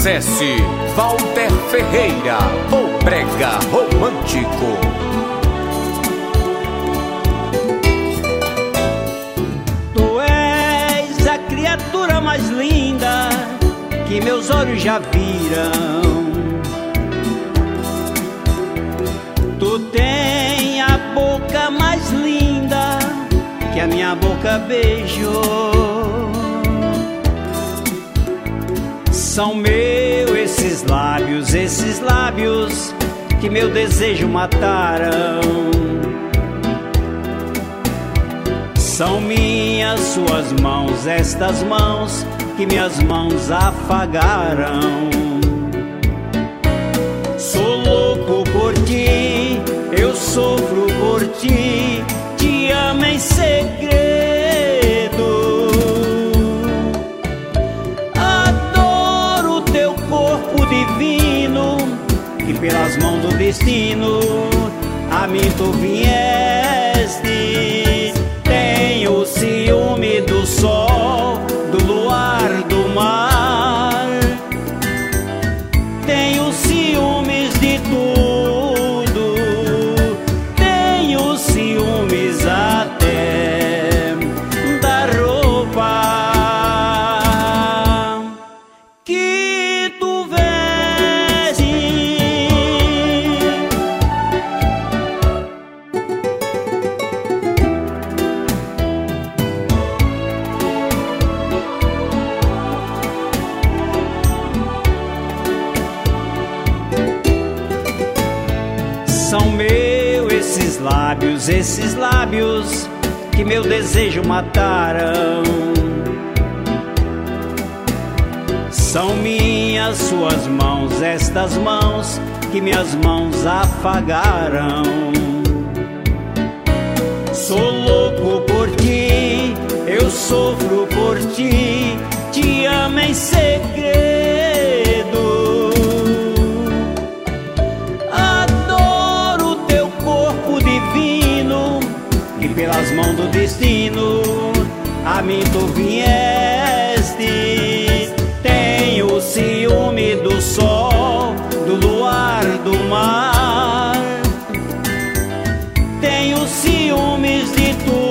Acesse Walter Ferreira, o brega romântico. Tu és a criatura mais linda que meus olhos já viram. Tu tem a boca mais linda que a minha boca beijou. São meus esses lábios que meu desejo mataram. São minhas suas mãos, estas mãos que minhas mãos afagaram. Sou louco por ti, eu sofro por ti, te amo em segredo. Adoro teu corpo divino, que pelas mãos do destino a mim tu vieste. Tenho ciúme do sol, do luar, do mar. Tenho ciúmes de tudo, tenho ciúmes até da roupa que tu veste. São meus esses lábios que meu desejo mataram. São minhas suas mãos, estas mãos que minhas mãos afagaram. Sou louco por ti, eu sofro por ti, te amo em segredo. Que pelas mãos do destino a mim tu vieste. Tenho ciúme do sol, do luar, do mar. Tenho ciúmes de tudo.